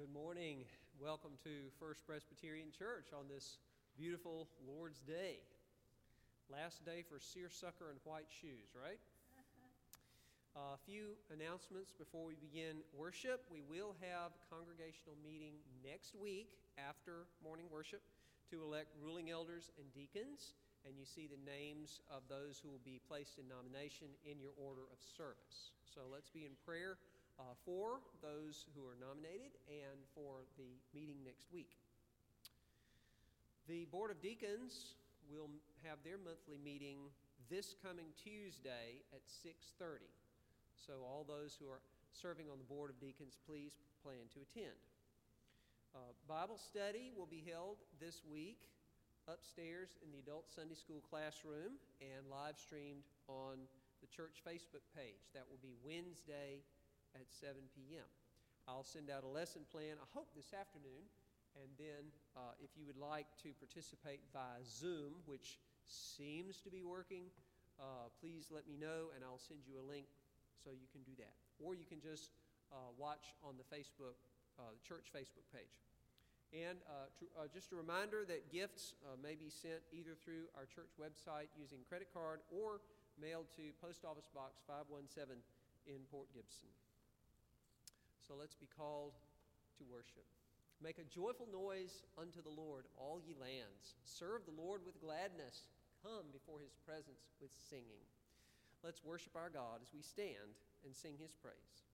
Good morning. Welcome to First Presbyterian Church on this beautiful Lord's Day. Last day for seersucker and white shoes, right? A few announcements before we begin worship. We will have a congregational meeting next week after morning worship to elect ruling elders and deacons, and you see the names of those who will be placed in nomination in your order of service. So let's be in prayer for those who are nominated and for the meeting next week. The Board of Deacons will have their monthly meeting this coming Tuesday at 6:30. So all those who are serving on the Board of Deacons, please plan to attend. Bible study will be held this week upstairs in the Adult Sunday School classroom and live streamed on the church Facebook page. That will be Wednesday at 7 p.m. I'll send out a lesson plan, I hope this afternoon, and then if you would like to participate via Zoom, which seems to be working, please let me know and I'll send you a link so you can do that. Or you can just watch on the Facebook, the church Facebook page. And just a reminder that gifts may be sent either through our church website using credit card or mailed to Post Office Box 517 in Port Gibson. So let's be called to worship. Make a joyful noise unto the Lord, all ye lands. Serve the Lord with gladness. Come before his presence with singing. Let's worship our God as we stand and sing his praise.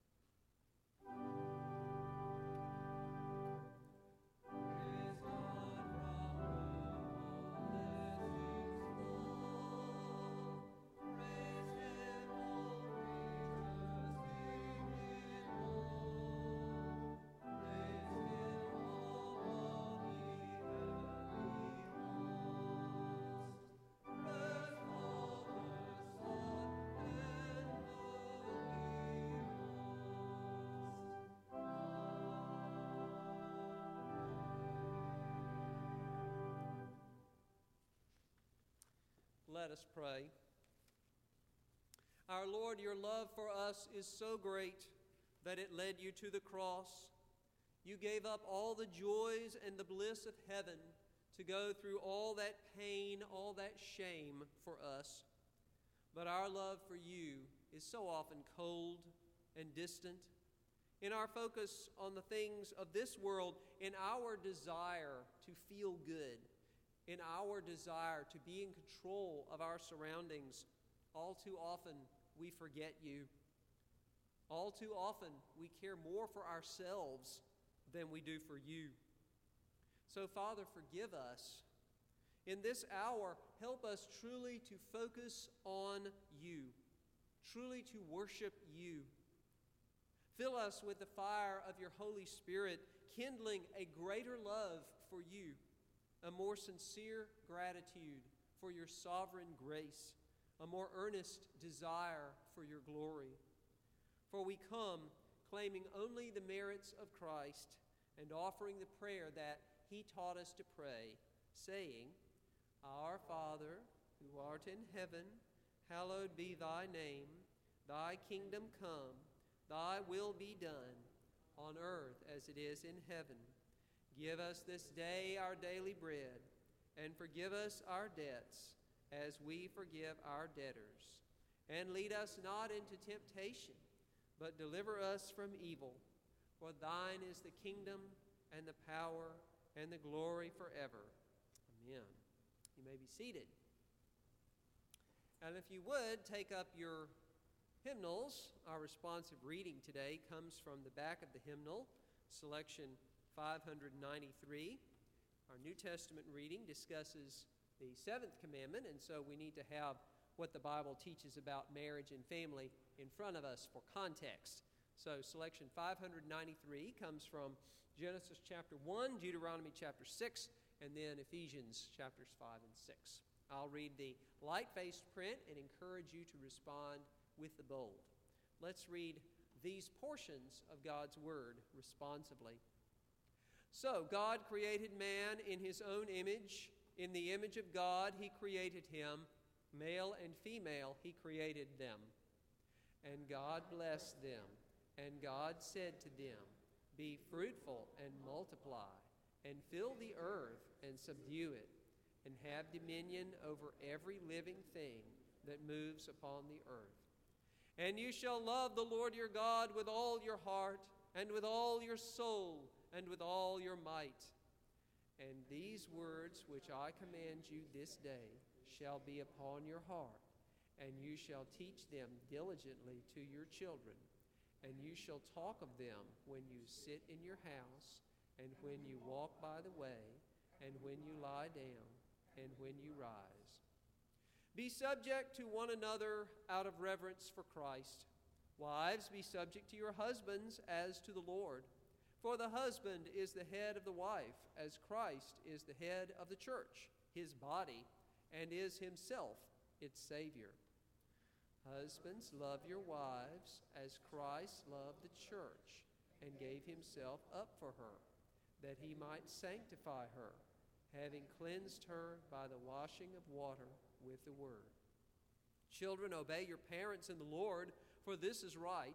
Let us pray. Our Lord, your love for us is so great that it led you to the cross. You gave up all the joys and the bliss of heaven to go through all that pain, all that shame for us. But our love for you is so often cold and distant. In our focus on the things of this world, in our desire to feel good, in our desire to be in control of our surroundings, all too often we forget you. All too often we care more for ourselves than we do for you. So, Father, forgive us. In this hour, help us truly to focus on you, truly to worship you. Fill us with the fire of your Holy Spirit, kindling a greater love for you, a more sincere gratitude for your sovereign grace, a more earnest desire for your glory. For we come claiming only the merits of Christ and offering the prayer that he taught us to pray, saying, Our Father, who art in heaven, hallowed be thy name. Thy kingdom come, thy will be done, on earth as it is in heaven. Give us this day our daily bread, and forgive us our debts, as we forgive our debtors. And lead us not into temptation, but deliver us from evil. For thine is the kingdom, and the power, and the glory forever. Amen. You may be seated. And if you would, take up your hymnals. Our responsive reading today comes from the back of the hymnal, selection 593. Our New Testament reading discusses the seventh commandment, and so we need to have what the Bible teaches about marriage and family in front of us for context. So selection 593 comes from Genesis chapter 1, Deuteronomy chapter 6, and then Ephesians chapters 5 and 6. I'll read the light-faced print and encourage you to respond with the bold. Let's read these portions of God's word responsively. So God created man in his own image. In the image of God he created him. Male and female he created them. And God blessed them. And God said to them, Be fruitful and multiply, and fill the earth and subdue it, and have dominion over every living thing that moves upon the earth. And you shall love the Lord your God with all your heart, and with all your soul, and with all your might. And these words which I command you this day shall be upon your heart, and you shall teach them diligently to your children. And you shall talk of them when you sit in your house, and when you walk by the way, and when you lie down, and when you rise. Be subject to one another out of reverence for Christ. Wives, be subject to your husbands as to the Lord. For the husband is the head of the wife, as Christ is the head of the church, his body, and is himself its Savior. Husbands, love your wives as Christ loved the church and gave himself up for her, that he might sanctify her, having cleansed her by the washing of water with the word. Children, obey your parents in the Lord, for this is right.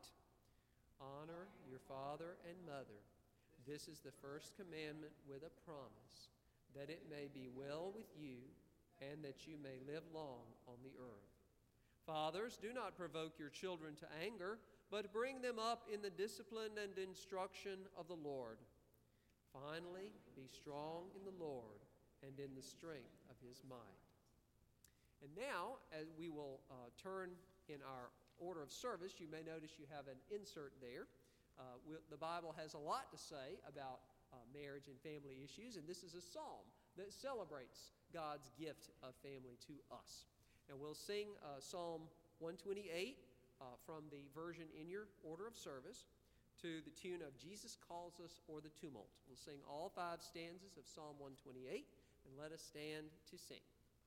Honor your father and mother. This is the first commandment with a promise, that it may be well with you and that you may live long on the earth. Fathers, do not provoke your children to anger, but bring them up in the discipline and instruction of the Lord. Finally, be strong in the Lord and in the strength of his might. And now, as we will turn in our order of service, you may notice you have an insert there. The Bible has a lot to say about marriage and family issues, and this is a psalm that celebrates God's gift of family to us. And we'll sing Psalm 128 from the version in your order of service to the tune of Jesus Calls Us or the Tumult. We'll sing all 5 stanzas of Psalm 128, and let us stand to sing.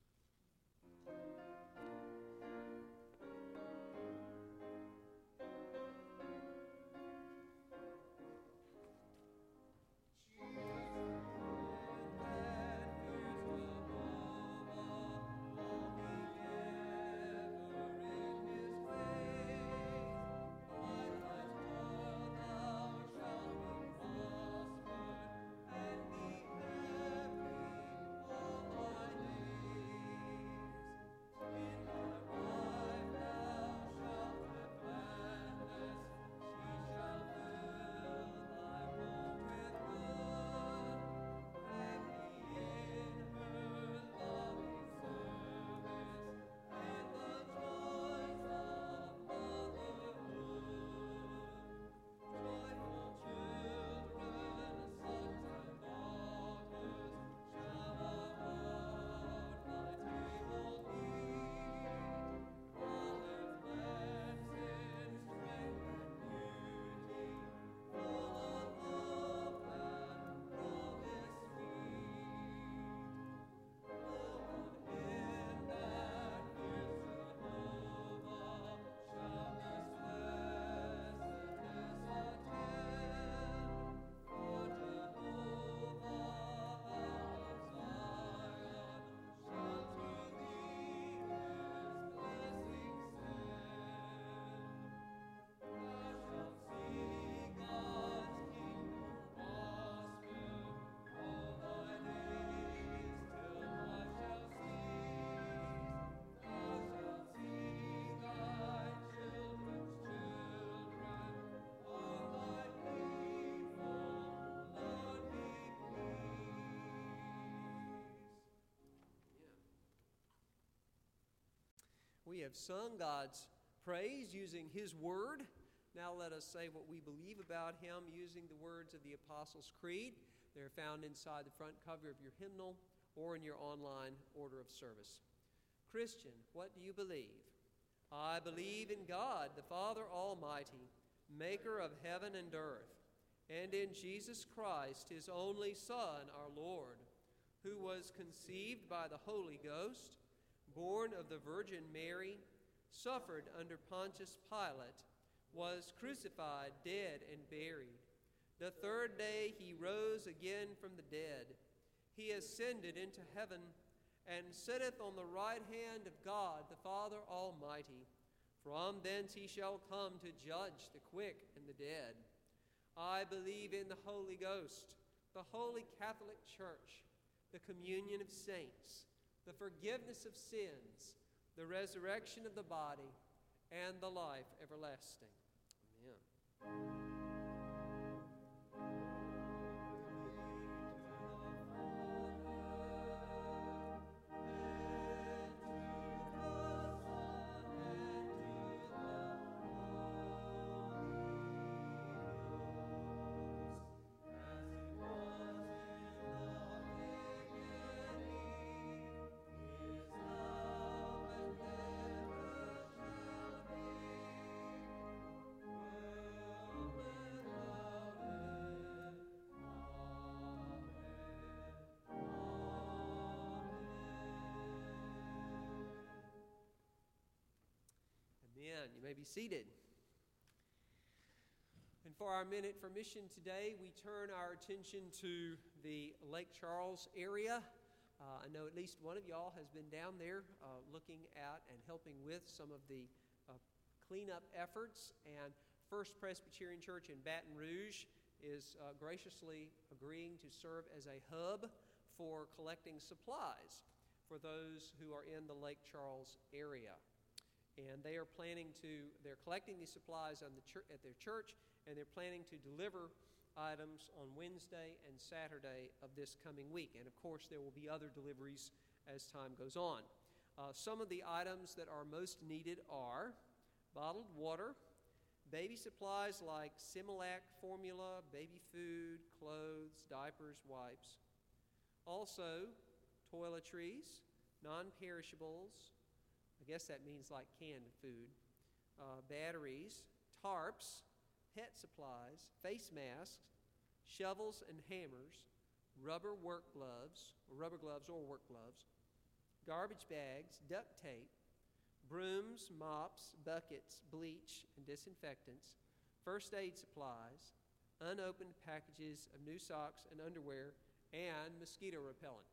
We have sung God's praise using his word. Now let us say what we believe about him using the words of the Apostles' Creed. They're found inside the front cover of your hymnal or in your online order of service. Christian, what do you believe? I believe in God, the Father Almighty, maker of heaven and earth, and in Jesus Christ, his only Son, our Lord, who was conceived by the Holy Ghost, born of the Virgin Mary, suffered under Pontius Pilate, was crucified, dead, and buried. The third day he rose again from the dead. He ascended into heaven and sitteth on the right hand of God, the Father Almighty. From thence he shall come to judge the quick and the dead. I believe in the Holy Ghost, the Holy Catholic Church, the communion of saints, the forgiveness of sins, the resurrection of the body, and the life everlasting. Amen. Amen. You may be seated. And for our Minute for Mission today, we turn our attention to the Lake Charles area. I know at least one of y'all has been down there looking at and helping with some of the cleanup efforts. And First Presbyterian Church in Baton Rouge is graciously agreeing to serve as a hub for collecting supplies for those who are in the Lake Charles area. And they're collecting these supplies at their church, and they're planning to deliver items on Wednesday and Saturday of this coming week. And of course, there will be other deliveries as time goes on. Some of the items that are most needed are bottled water, baby supplies like Similac formula, baby food, clothes, diapers, wipes. Also, toiletries, non-perishables, I guess that means like canned food, batteries, tarps, pet supplies, face masks, shovels and hammers, rubber gloves or work gloves, garbage bags, duct tape, brooms, mops, buckets, bleach and disinfectants, first aid supplies, unopened packages of new socks and underwear, and mosquito repellent.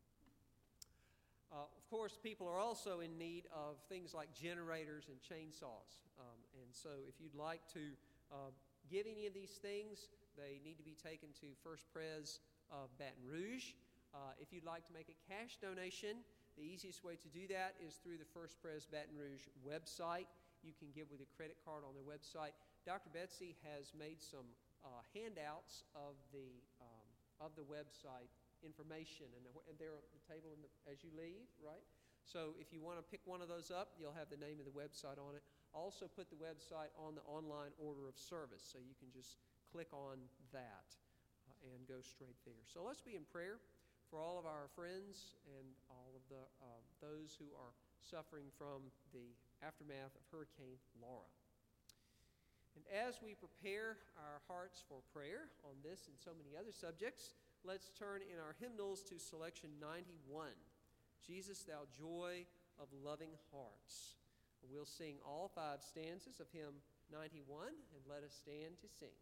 Of course, people are also in need of things like generators and chainsaws. And so if you'd like to give any of these things, they need to be taken to First Pres of Baton Rouge. If you'd like to make a cash donation, the easiest way to do that is through the First Pres Baton Rouge website. You can give with a credit card on their website. Dr. Betsy has made some handouts of the website information, and they're on the table as you leave, right? So if you want to pick one of those up, you'll have the name of the website on it. Also put the website on the online order of service, so you can just click on that and go straight there. So let's be in prayer for all of our friends and all of those who are suffering from the aftermath of Hurricane Laura. And as we prepare our hearts for prayer on this and so many other subjects, let's turn in our hymnals to selection 91, Jesus, Thou Joy of Loving Hearts. We'll sing all 5 stanzas of hymn 91, and let us stand to sing.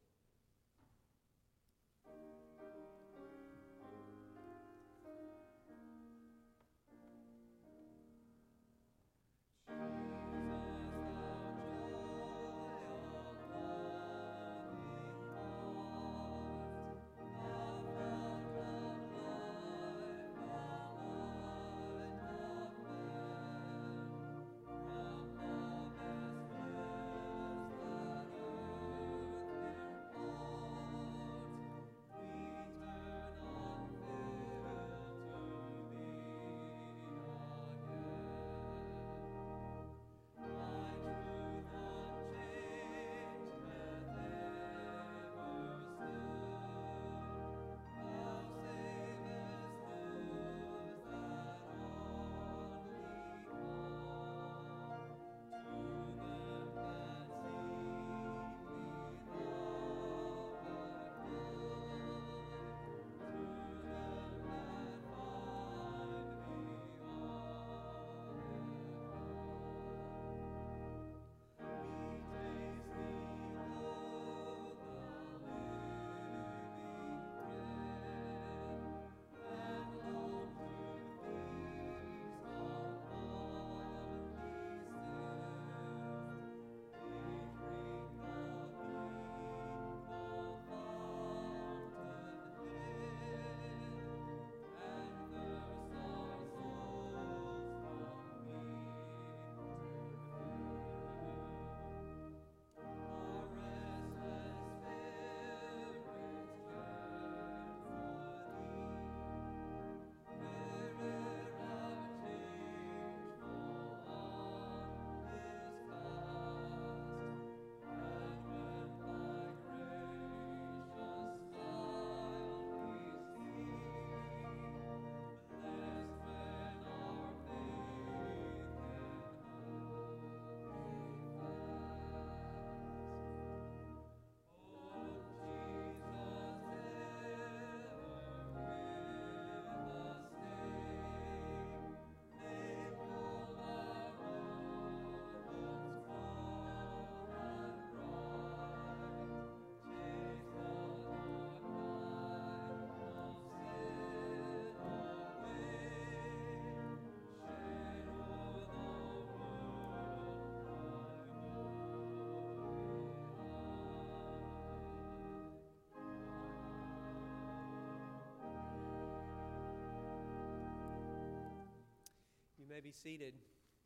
be seated.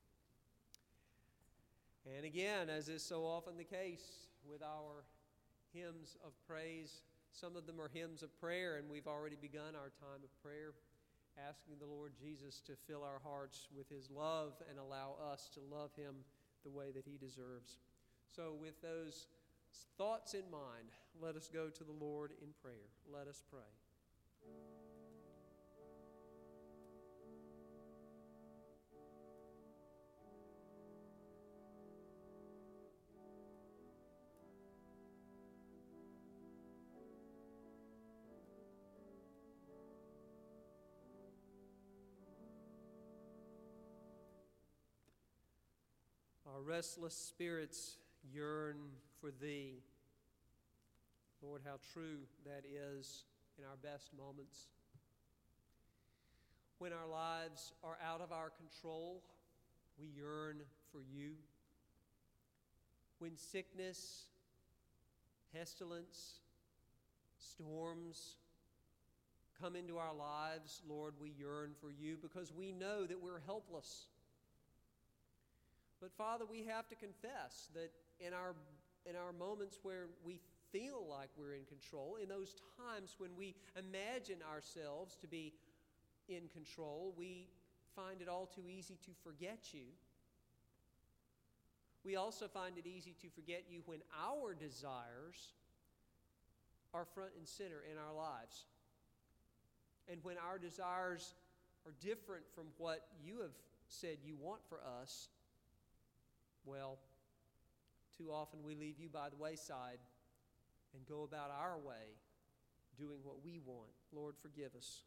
And again, as is so often the case with our hymns of praise, some of them are hymns of prayer, and we've already begun our time of prayer, asking the Lord Jesus to fill our hearts with His love and allow us to love Him the way that He deserves. So with those thoughts in mind, let us go to the Lord in prayer. Let us pray. Our restless spirits yearn for Thee. Lord, how true that is in our best moments. When our lives are out of our control, we yearn for You. When sickness, pestilence, storms come into our lives, Lord, we yearn for You because we know that we're helpless. But Father, we have to confess that in our moments where we feel like we're in control, in those times when we imagine ourselves to be in control, we find it all too easy to forget You. We also find it easy to forget You when our desires are front and center in our lives. And when our desires are different from what You have said You want for us, well, too often we leave You by the wayside and go about our way, doing what we want. Lord, forgive us.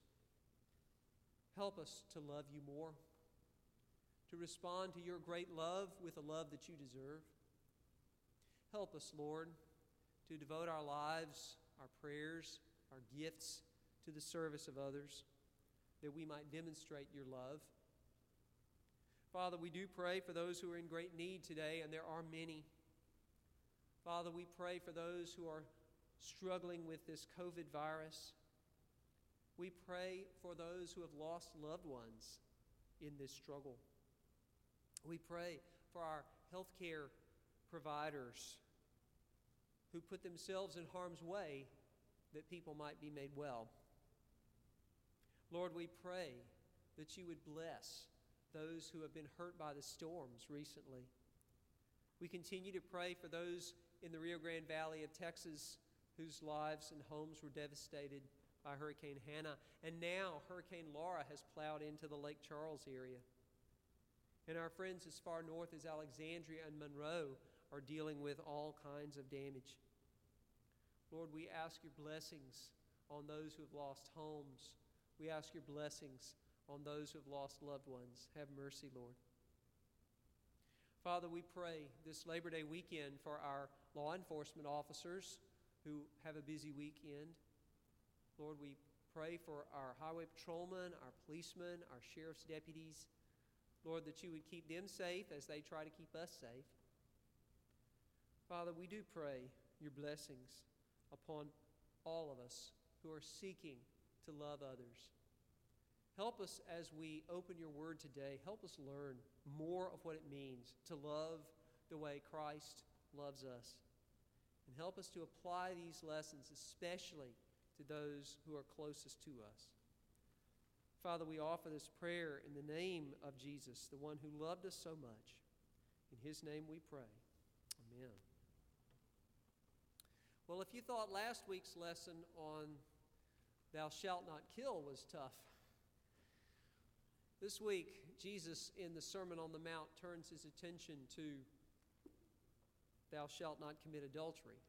Help us to love You more, to respond to Your great love with a love that You deserve. Help us, Lord, to devote our lives, our prayers, our gifts to the service of others, that we might demonstrate Your love. Father, we do pray for those who are in great need today, and there are many. Father, we pray for those who are struggling with this COVID virus. We pray for those who have lost loved ones in this struggle. We pray for our healthcare providers who put themselves in harm's way that people might be made well. Lord, we pray that You would bless those who have been hurt by the storms recently. We continue to pray for those in the Rio Grande Valley of Texas whose lives and homes were devastated by Hurricane Hannah. And now Hurricane Laura has plowed into the Lake Charles area. And our friends as far north as Alexandria and Monroe are dealing with all kinds of damage. Lord, we ask Your blessings on those who have lost homes. We ask Your blessings on those who have lost loved ones. Have mercy, Lord. Father, we pray this Labor Day weekend for our law enforcement officers who have a busy weekend. Lord, we pray for our highway patrolmen, our policemen, our sheriff's deputies. Lord, that You would keep them safe as they try to keep us safe. Father, we do pray Your blessings upon all of us who are seeking to love others. Help us as we open Your word today. Help us learn more of what it means to love the way Christ loves us. And help us to apply these lessons, especially to those who are closest to us. Father, we offer this prayer in the name of Jesus, the one who loved us so much. In His name we pray. Amen. Well, if you thought last week's lesson on Thou shalt not kill was tough, this week, Jesus, in the Sermon on the Mount, turns His attention to Thou shalt not commit adultery.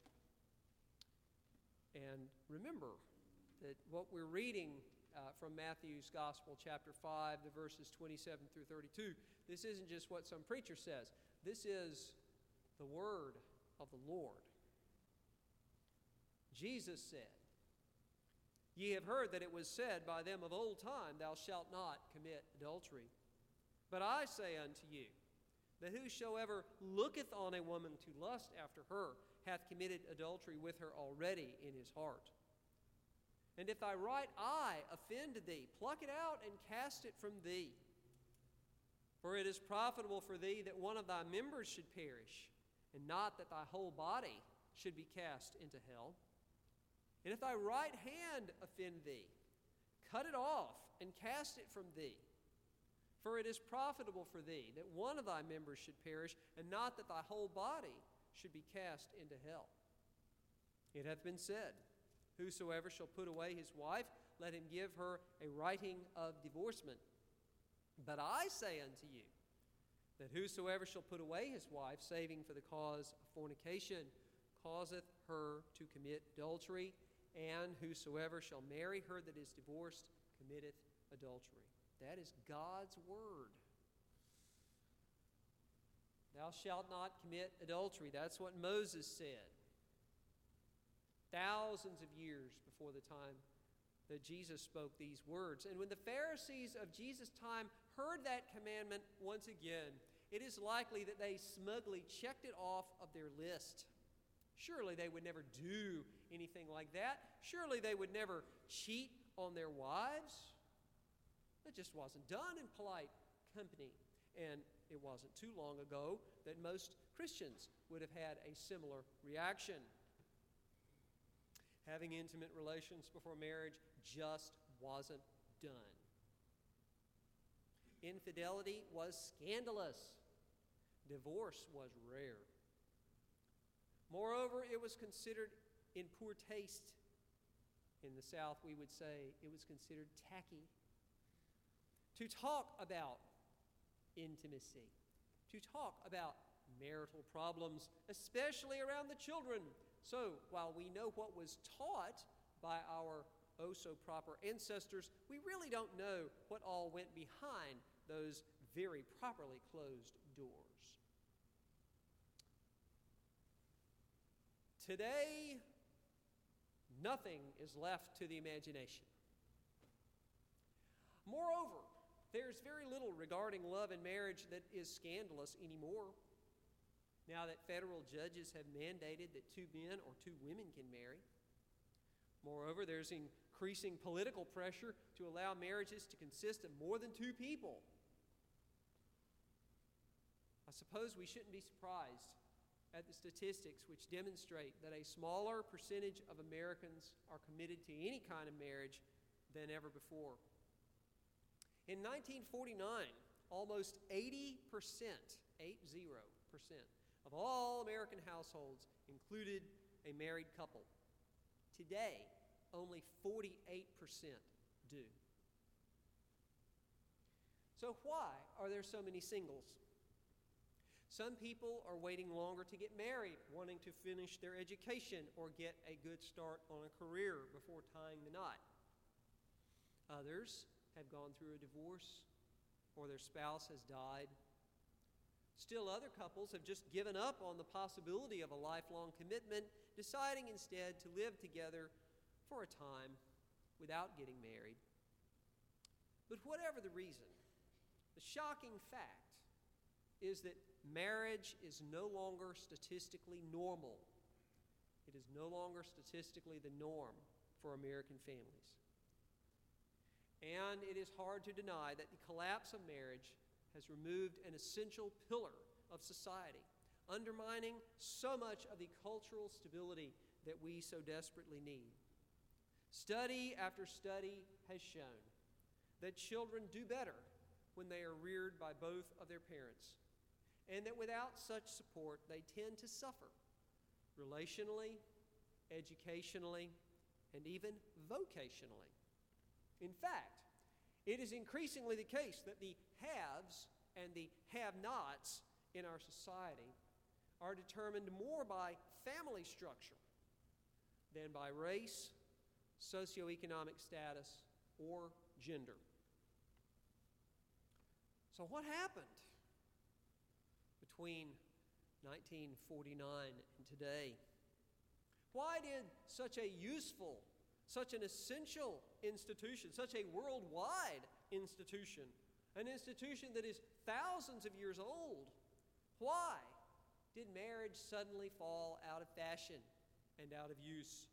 And remember that what we're reading from Matthew's Gospel, chapter 5, the verses 27 through 32, this isn't just what some preacher says. This is the word of the Lord. Jesus said, Ye have heard that it was said by them of old time, Thou shalt not commit adultery. But I say unto you, that whosoever looketh on a woman to lust after her hath committed adultery with her already in his heart. And if thy right eye offend thee, pluck it out and cast it from thee. For it is profitable for thee that one of thy members should perish, and not that thy whole body should be cast into hell. And if thy right hand offend thee, cut it off and cast it from thee. For it is profitable for thee that one of thy members should perish, and not that thy whole body should be cast into hell. It hath been said, Whosoever shall put away his wife, let him give her a writing of divorcement. But I say unto you, that whosoever shall put away his wife, saving for the cause of fornication, causeth her to commit adultery, and whosoever shall marry her that is divorced committeth adultery. That is God's word. Thou shalt not commit adultery. That's what Moses said. Thousands of years before the time that Jesus spoke these words. And when the Pharisees of Jesus' time heard that commandment once again, it is likely that they smugly checked it off of their list. Surely they would never do anything like that. Surely they would never cheat on their wives. It just wasn't done in polite company. And it wasn't too long ago that most Christians would have had a similar reaction. Having intimate relations before marriage just wasn't done. Infidelity was scandalous. Divorce was rare. Moreover, it was considered in poor taste. In the South, we would say it was considered tacky to talk about intimacy, to talk about marital problems, especially around the children. So, while we know what was taught by our oh-so-proper ancestors, we really don't know what all went behind those very properly closed doors. Today, nothing is left to the imagination. Moreover, there's very little regarding love and marriage that is scandalous anymore. Now that federal judges have mandated that 2 men or 2 women can marry. Moreover, there's increasing political pressure to allow marriages to consist of more than 2 people. I suppose we shouldn't be surprised at the statistics which demonstrate that a smaller percentage of Americans are committed to any kind of marriage than ever before. In 1949, almost 80%, 80%, of all American households included a married couple. Today, only 48% do. So why are there so many singles? Some people are waiting longer to get married, wanting to finish their education or get a good start on a career before tying the knot. Others have gone through a divorce or their spouse has died. Still, other couples have just given up on the possibility of a lifelong commitment, deciding instead to live together for a time without getting married. But whatever the reason, the shocking fact is that marriage is no longer statistically normal. It is no longer statistically the norm for American families. And it is hard to deny that the collapse of marriage has removed an essential pillar of society, undermining so much of the cultural stability that we so desperately need. Study after study has shown that children do better when they are reared by both of their parents, and that without such support, they tend to suffer relationally, educationally, and even vocationally. In fact, it is increasingly the case that the haves and the have-nots in our society are determined more by family structure than by race, socioeconomic status, or gender. So what happened between 1949 and today? Why did such a useful, such an essential institution, such a worldwide institution, an institution that is thousands of years old, why did marriage suddenly fall out of fashion and out of use?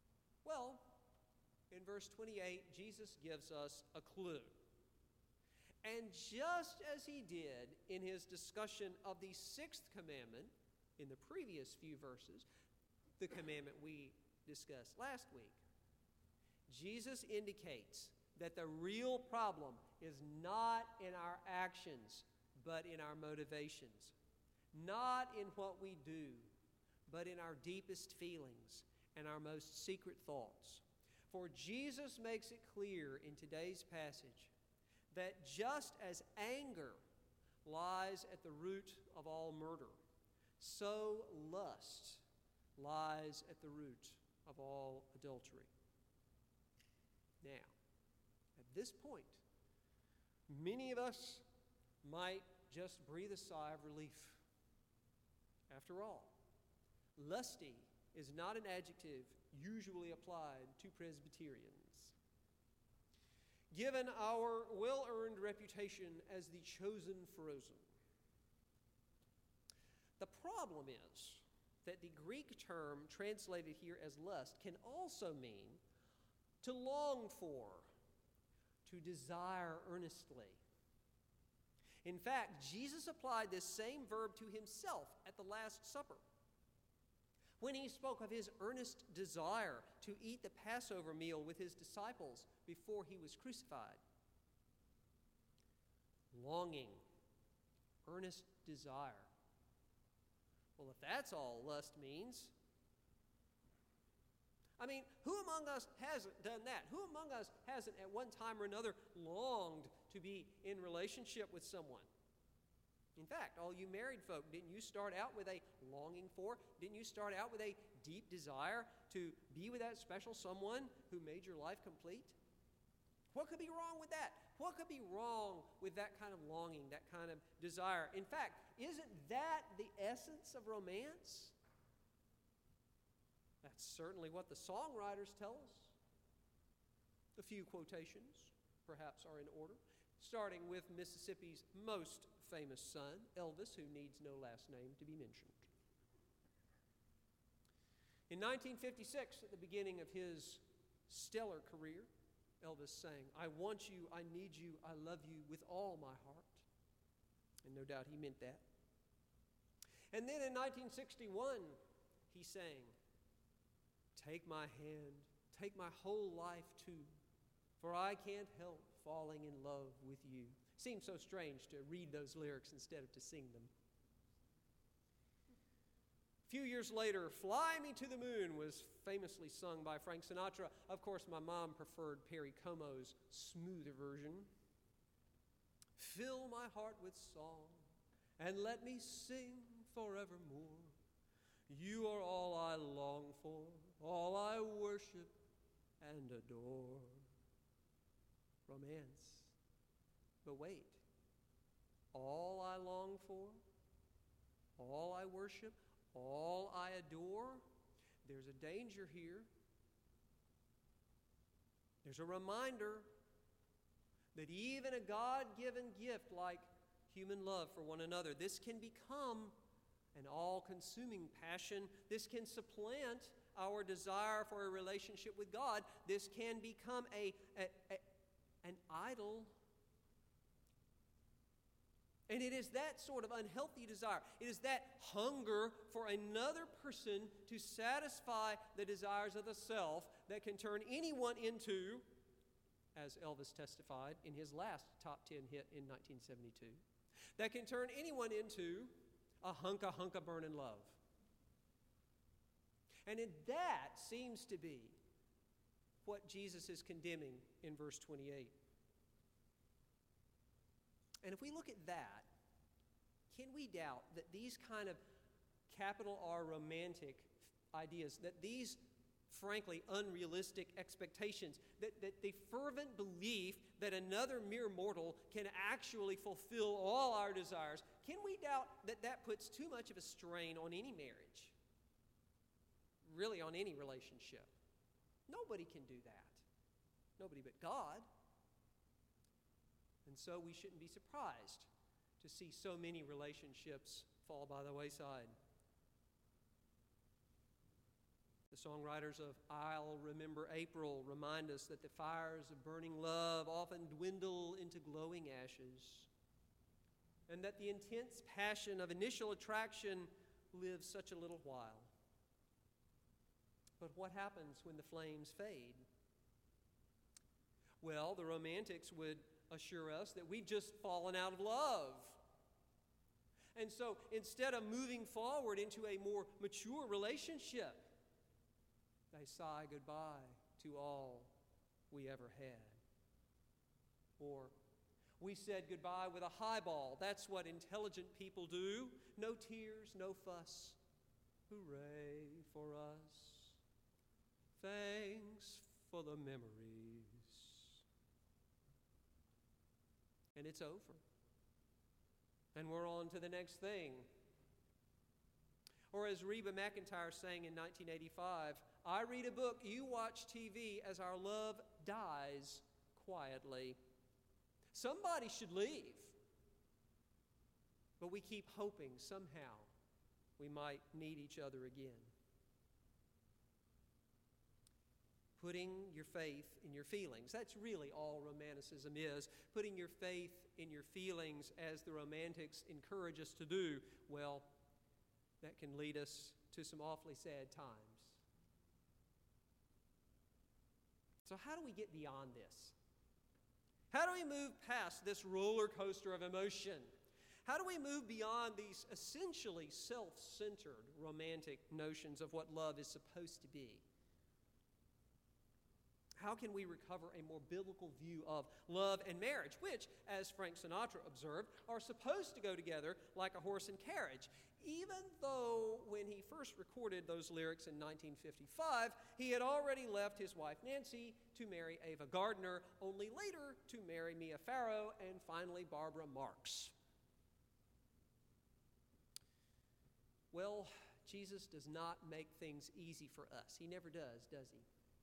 Well, in verse 28, Jesus gives us a clue. And just as he did in his discussion of the sixth commandment in the previous few verses, the commandment we discussed last week, Jesus indicates that the real problem is not in our actions, but in our motivations. Not in what we do, but in our deepest feelings and our most secret thoughts. For Jesus makes it clear in today's passage that just as anger lies at the root of all murder, so lust lies at the root of all adultery. Now, at this point, many of us might just breathe a sigh of relief. After all, lusty is not an adjective usually applied to Presbyterians. Given our well-earned reputation as the chosen frozen, the problem is that the Greek term translated here as lust can also mean to long for, to desire earnestly. In fact, Jesus applied this same verb to himself at the Last Supper when he spoke of his earnest desire to eat the Passover meal with his disciples before he was crucified. Longing, earnest desire. Well, if that's all lust means, I mean, who among us hasn't done that? Who among us hasn't at one time or another longed to be in relationship with someone? In fact, all you married folk, didn't you start out with a longing for? Didn't you start out with a deep desire to be with that special someone who made your life complete? What could be wrong with that? What could be wrong with that kind of longing, that kind of desire? In fact, isn't that the essence of romance? That's certainly what the songwriters tell us. A few quotations, perhaps, are in order, starting with Mississippi's most famous son, Elvis, who needs no last name to be mentioned. In 1956, at the beginning of his stellar career, Elvis sang, "I want you, I need you, I love you with all my heart." And no doubt he meant that. And then in 1961, he sang, "Take my hand, take my whole life too, for I can't help falling in love with you." Seems so strange to read those lyrics instead of to sing them. A few years later, "Fly Me to the Moon" was famously sung by Frank Sinatra. Of course, my mom preferred Perry Como's smoother version. "Fill my heart with song and let me sing forevermore. You are all I long for, all I worship and adore." Romance. But wait, all I long for, all I worship, all I adore, there's a danger here. There's a reminder that even a God-given gift like human love for one another, this can become an all-consuming passion. This can supplant our desire for a relationship with God. This can become an idol. And it is that sort of unhealthy desire. It is that hunger for another person to satisfy the desires of the self that can turn anyone into, as Elvis testified in his last top 10 hit in 1972, that can turn anyone into a hunka burning love. And that seems to be what Jesus is condemning in verse 28. And if we look at that, can we doubt that these kind of capital R romantic ideas, that these frankly unrealistic expectations, that the fervent belief that another mere mortal can actually fulfill all our desires, can we doubt that that puts too much of a strain on any marriage? Really, on any relationship? Nobody can do that. Nobody but God. And so we shouldn't be surprised to see so many relationships fall by the wayside. The The songwriters of I'll Remember April remind us that the fires of burning love often dwindle into glowing ashes, and that the intense passion of initial attraction lives such a little while. But what happens when the flames fade? Well, the Romantics would assure us that we've just fallen out of love. And so instead of moving forward into a more mature relationship, they sigh goodbye to all we ever had. Or we said goodbye with a highball. That's what intelligent people do. No tears, no fuss. Hooray for us. Thanks for the memories. And it's over. And we're on to the next thing. Or as Reba McEntire sang in 1985, I read a book, you watch TV as our love dies quietly. Somebody should leave. But we keep hoping somehow we might need each other again. Putting your faith in your feelings. That's really all Romanticism is. Putting your faith in your feelings, as the Romantics encourage us to do, well, that can lead us to some awfully sad times. So how do we get beyond this? How do we move past this roller coaster of emotion? How do we move beyond these essentially self-centered romantic notions of what love is supposed to be? How can we recover a more biblical view of love and marriage, which, as Frank Sinatra observed, are supposed to go together like a horse and carriage, even though when he first recorded those lyrics in 1955, he had already left his wife Nancy to marry Ava Gardner, only later to marry Mia Farrow and finally Barbara Marx. Well, Jesus does not make things easy for us. He never does he?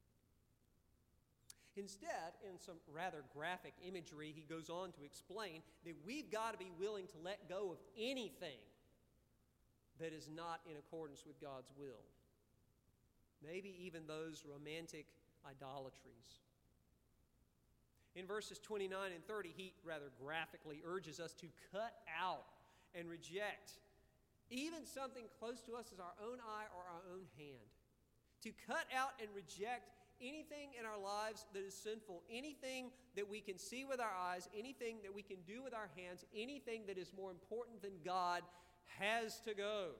Instead, in some rather graphic imagery, he goes on to explain that we've got to be willing to let go of anything that is not in accordance with God's will. Maybe even those romantic idolatries. In verses 29 and 30, he rather graphically urges us to cut out and reject even something close to us as our own eye or our own hand. To cut out and reject anything in our lives that is sinful, anything that we can see with our eyes, anything that we can do with our hands, anything that is more important than God has to go.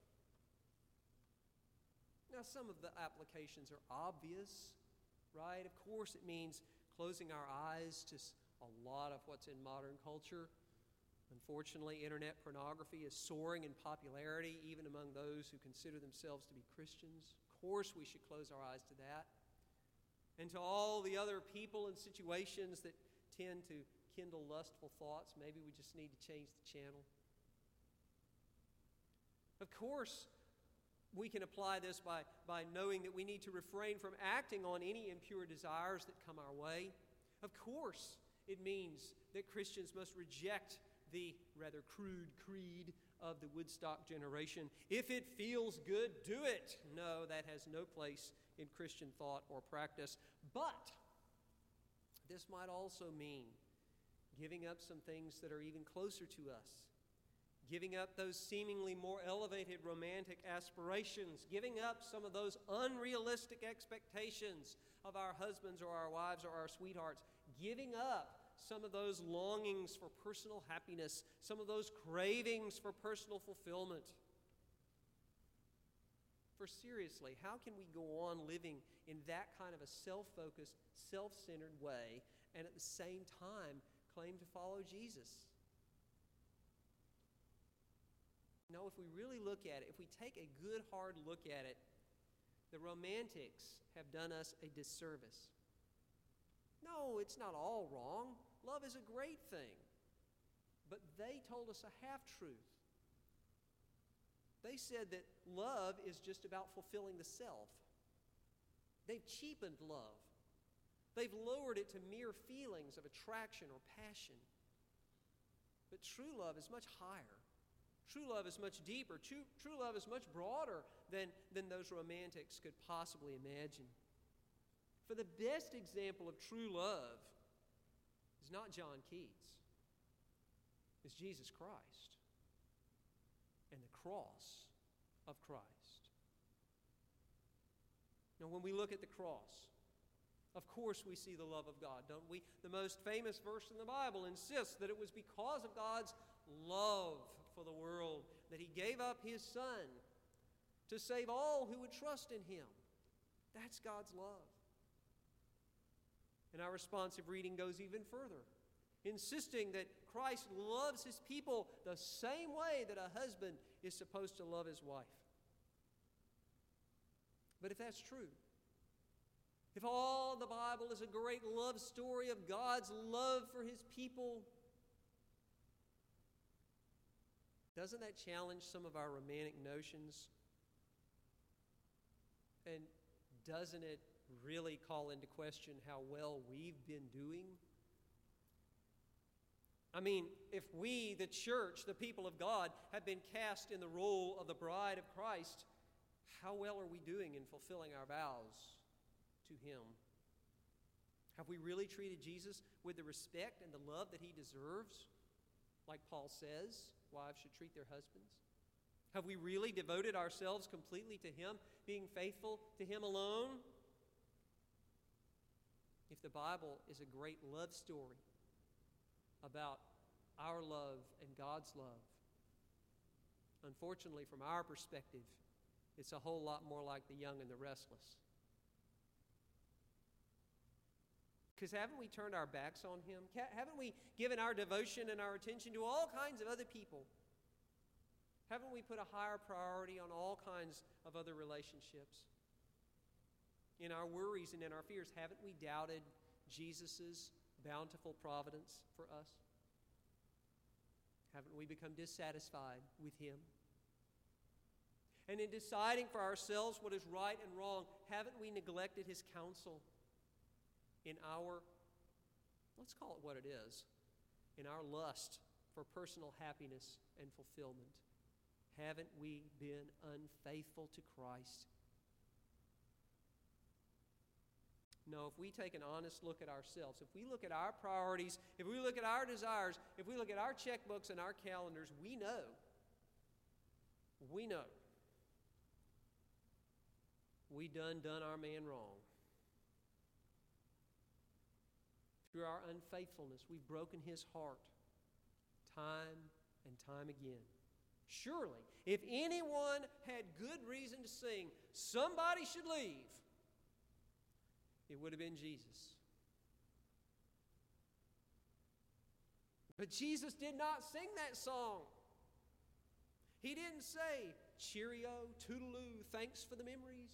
Now, some of the applications are obvious, right? Of course, it means closing our eyes to a lot of what's in modern culture. Unfortunately, internet pornography is soaring in popularity, even among those who consider themselves to be Christians. Of course, we should close our eyes to that. And to all the other people and situations that tend to kindle lustful thoughts, maybe we just need to change the channel. Of course, we can apply this by knowing that we need to refrain from acting on any impure desires that come our way. Of course, it means that Christians must reject the rather crude creed of the Woodstock generation. If it feels good, do it. No, that has no place in Christian thought or practice. But this might also mean giving up some things that are even closer to us. Giving up those seemingly more elevated romantic aspirations. Giving up some of those unrealistic expectations of our husbands or our wives or our sweethearts. Giving up some of those longings for personal happiness. Some of those cravings for personal fulfillment. For seriously, how can we go on living in that kind of a self-focused, self-centered way and at the same time claim to follow Jesus? No, if we really look at it, if we take a good hard look at it, the Romantics have done us a disservice. No, it's not all wrong. Love is a great thing. But they told us a half-truth. They said that love is just about fulfilling the self. They've cheapened love. They've lowered it to mere feelings of attraction or passion. But true love is much higher. True love is much deeper. True love is much broader than those romantics could possibly imagine. For the best example of true love is not John Keats. It's Jesus Christ and the cross of Christ. Now, when we look at the cross, of course we see the love of God, don't we? The most famous verse in the Bible insists that it was because of God's love for the world that He gave up His Son to save all who would trust in Him. That's God's love. And our responsive reading goes even further, insisting that Christ loves His people the same way that a husband is supposed to love his wife. But if that's true, if all the Bible is a great love story of God's love for His people, doesn't that challenge some of our romantic notions? And doesn't it really call into question how well we've been doing? I mean, if we, the church, the people of God, have been cast in the role of the bride of Christ, how well are we doing in fulfilling our vows to Him? Have we really treated Jesus with the respect and the love that He deserves? Like Paul says, wives should treat their husbands. Have we really devoted ourselves completely to Him, being faithful to Him alone? If the Bible is a great love story about our love and God's love, unfortunately, from our perspective, it's a whole lot more like The Young and the Restless. Because haven't we turned our backs on Him? Haven't we given our devotion and our attention to all kinds of other people? Haven't we put a higher priority on all kinds of other relationships? In our worries and in our fears, haven't we doubted Jesus' bountiful providence for us? Haven't we become dissatisfied with Him? And in deciding for ourselves what is right and wrong, haven't we neglected His counsel in our, let's call it what it is, in our lust for personal happiness and fulfillment? Haven't we been unfaithful to Christ? No, if we take an honest look at ourselves, if we look at our priorities, if we look at our desires, if we look at our checkbooks and our calendars, we know we done our man wrong. Through our unfaithfulness, we've broken His heart time and time again. Surely, if anyone had good reason to sing, "Somebody should leave," it would have been Jesus. But Jesus did not sing that song. He didn't say, "Cheerio, toodaloo, thanks for the memories."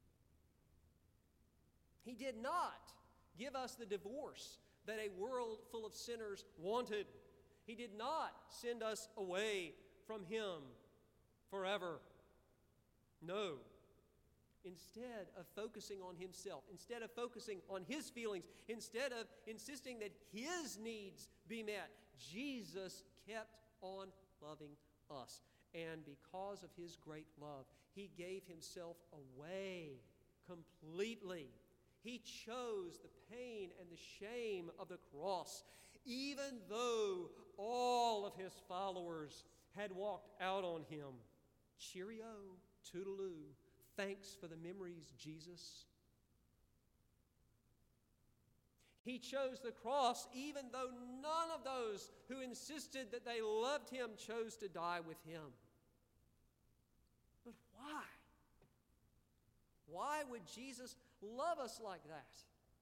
He did not give us the divorce that a world full of sinners wanted. He did not send us away from Him forever. No. Instead of focusing on Himself, instead of focusing on His feelings, instead of insisting that His needs be met, Jesus kept on loving us. And because of His great love, He gave Himself away completely. He chose the pain and the shame of the cross, even though all of His followers had walked out on Him. Cheerio, toodaloo, thanks for the memories, Jesus. He chose the cross even though none of those who insisted that they loved Him chose to die with Him. But why? Why would Jesus love us like that?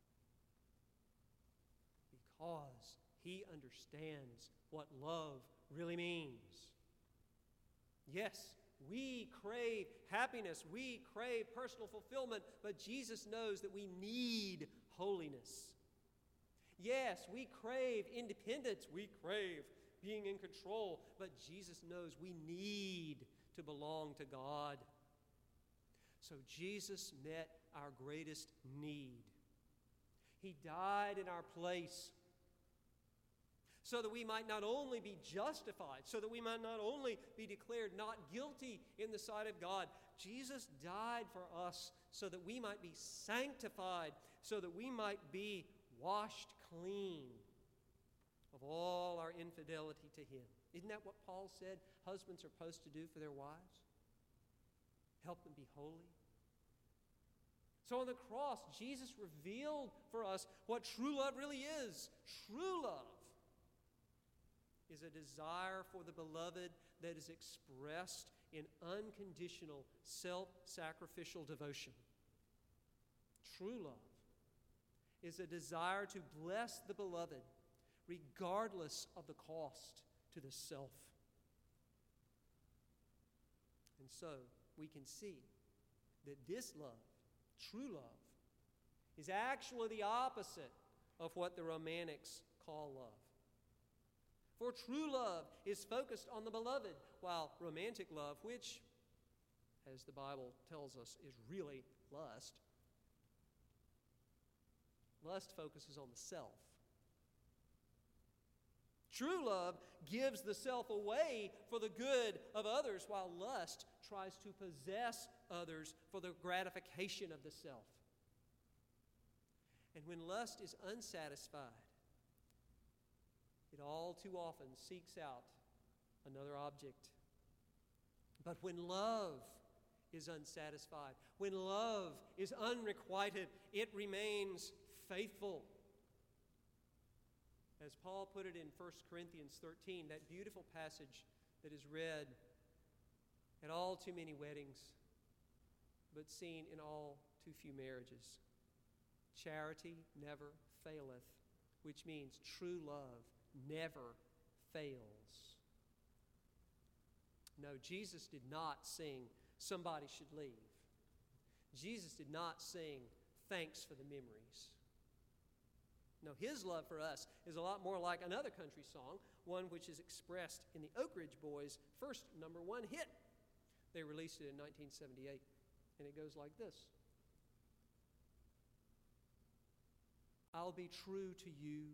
Because He understands what love really means. Yes, we crave happiness, we crave personal fulfillment, but Jesus knows that we need holiness. Yes, we crave independence, we crave being in control, but Jesus knows we need to belong to God. So Jesus met our greatest need. He died in our place so that we might not only be justified, so that we might not only be declared not guilty in the sight of God. Jesus died for us so that we might be sanctified, so that we might be washed clean of all our infidelity to Him. Isn't that what Paul said husbands are supposed to do for their wives? Help them be holy. So on the cross, Jesus revealed for us what true love really is. True love is a desire for the beloved that is expressed in unconditional, self-sacrificial devotion. True love is a desire to bless the beloved regardless of the cost to the self. And so we can see that this love, true love, is actually the opposite of what the Romantics call love. For true love is focused on the beloved, while romantic love, which, as the Bible tells us, is really lust, focuses on the self. True love gives the self away for the good of others, while lust tries to possess others for the gratification of the self. And when lust is unsatisfied, it all too often seeks out another object. But when love is unsatisfied, when love is unrequited, it remains faithful. As Paul put it in 1 Corinthians 13, that beautiful passage that is read at all too many weddings, but seen in all too few marriages. Charity never faileth, which means true love never fails. No, Jesus did not sing, "Somebody should leave." Jesus did not sing, "Thanks for the memories." No, His love for us is a lot more like another country song, one which is expressed in the Oak Ridge Boys' first #1 hit. They released it in 1978, and it goes like this. I'll be true to you,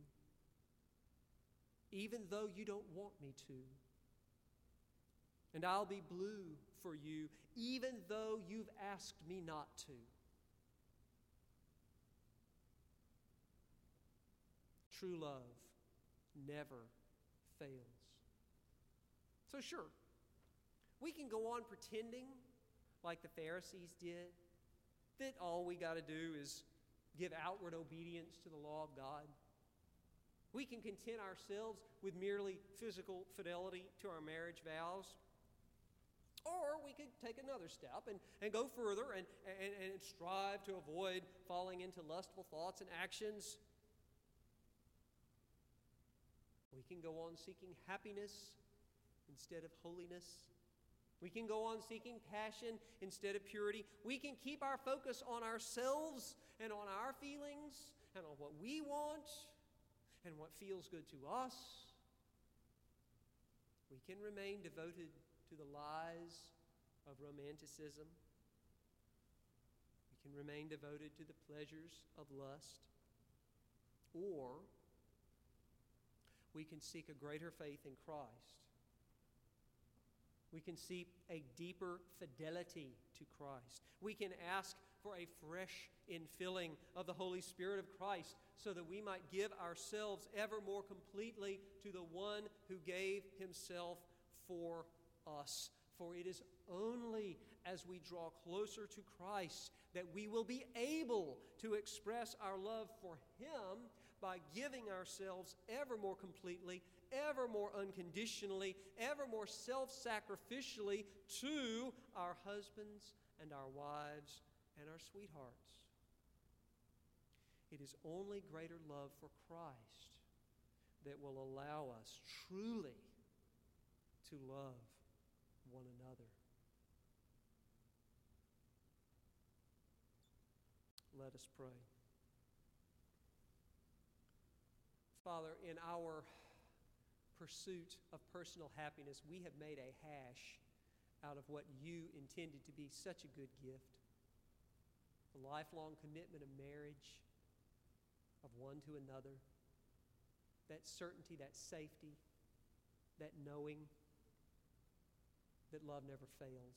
even though you don't want me to. And I'll be blue for you, even though you've asked me not to. True love never fails. So sure, we can go on pretending like the Pharisees did, that all we got to do is give outward obedience to the law of God. We can content ourselves with merely physical fidelity to our marriage vows. Or we could take another step and go further and strive to avoid falling into lustful thoughts and actions. We can go on seeking happiness instead of holiness. We can go on seeking passion instead of purity. We can keep our focus on ourselves and on our feelings and on what we want and what feels good to us. We can remain devoted to the lies of romanticism. We can remain devoted to the pleasures of lust. Or we can seek a greater faith in Christ. We can seek a deeper fidelity to Christ. We can ask for a fresh infilling of the Holy Spirit of Christ so that we might give ourselves ever more completely to the one who gave Himself for us. For it is only as we draw closer to Christ that we will be able to express our love for Him by giving ourselves ever more completely, ever more unconditionally, ever more self-sacrificially to our husbands and our wives and our sweethearts. It is only greater love for Christ that will allow us truly to love one another. Let us pray. Father, in our pursuit of personal happiness, we have made a hash out of what You intended to be such a good gift. The lifelong commitment of marriage, of one to another. that certainty, that safety, that knowing that love never fails.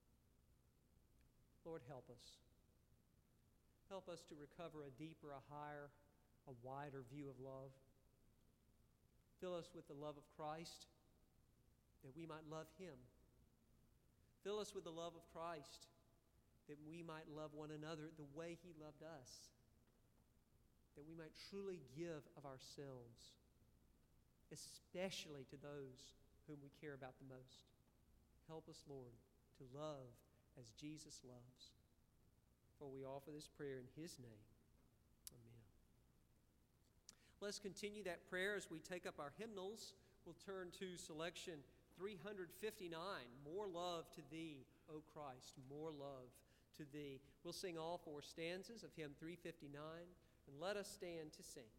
Lord, help us. Help us to recover a deeper, a higher, a wider view of love. Fill us with the love of Christ that we might love Him. Fill us with the love of Christ that we might love one another the way He loved us. That we might truly give of ourselves, especially to those whom we care about the most. Help us, Lord, to love as Jesus loves. For we offer this prayer in His name. Amen. Let's continue that prayer as we take up our hymnals. We'll turn to selection 359, More Love to Thee, O Christ, More Love to Thee. We'll sing all 4 stanzas of hymn 359, and let us stand to sing.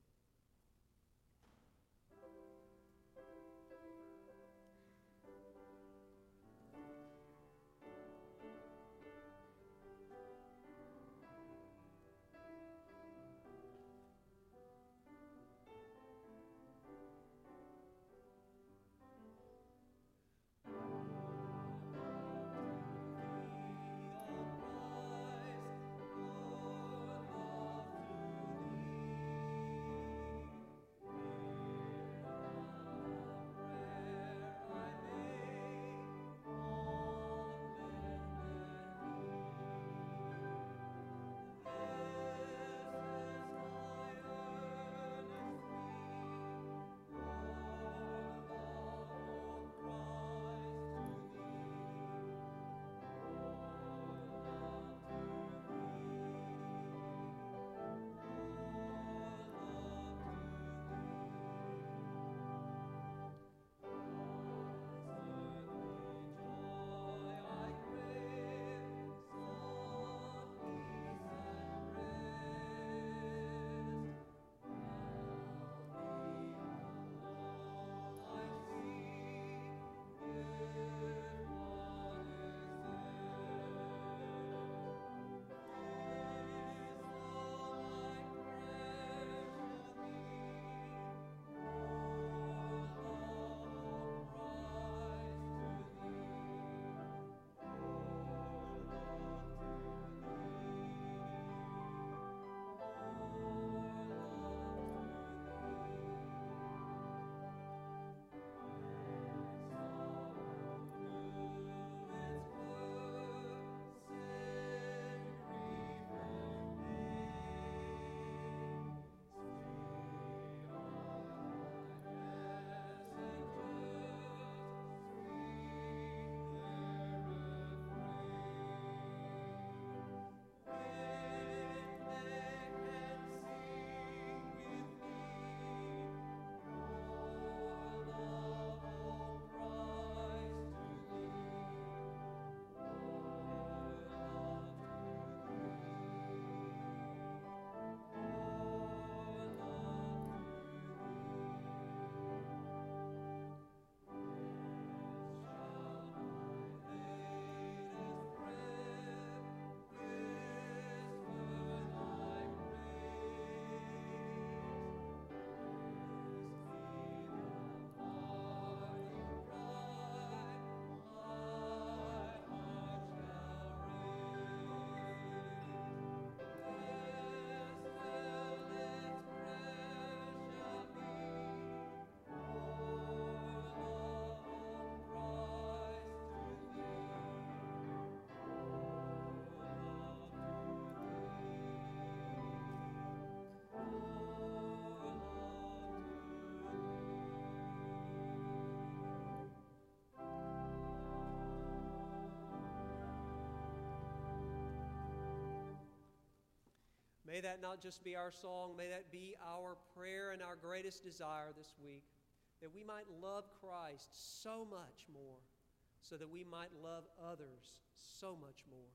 May that not just be our song, may that be our prayer and our greatest desire this week, that we might love Christ so much more, so that we might love others so much more.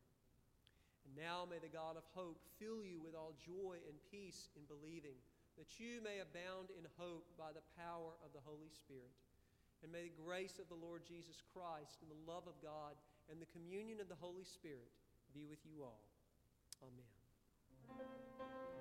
And now may the God of hope fill you with all joy and peace in believing, that you may abound in hope by the power of the Holy Spirit. And may the grace of the Lord Jesus Christ and the love of God and the communion of the Holy Spirit be with you all. Amen.